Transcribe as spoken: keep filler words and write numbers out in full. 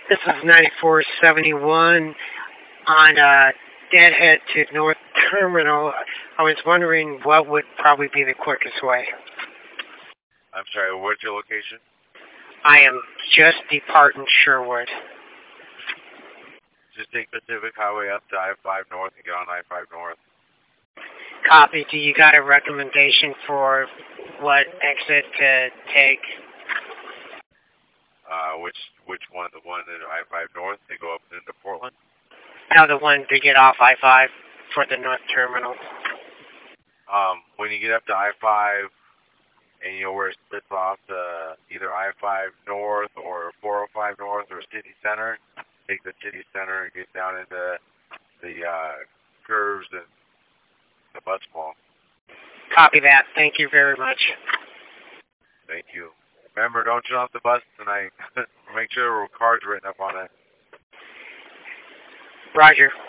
This is ninety-four seventy-one on uh, Deadhead to North Terminal. I was wondering what would probably be the quickest way. I'm sorry, what's your location? I am just departing Sherwood. Just take Pacific Highway up to I five North and get on I five North. Copy. Do you got a recommendation for what exit to take? Uh, which which one? The one in I five North to go up into Portland? No, the one to get off I five for the North Terminal. Um, when you get up to I five, and you know where it splits off to either I five North or four oh five North or City Center, take the City Center and get down into the uh, curves and the bus mall. Copy that. Thank you very much. Thank you. Remember, don't turn off the bus tonight. Make sure there were cards written up on it. Roger.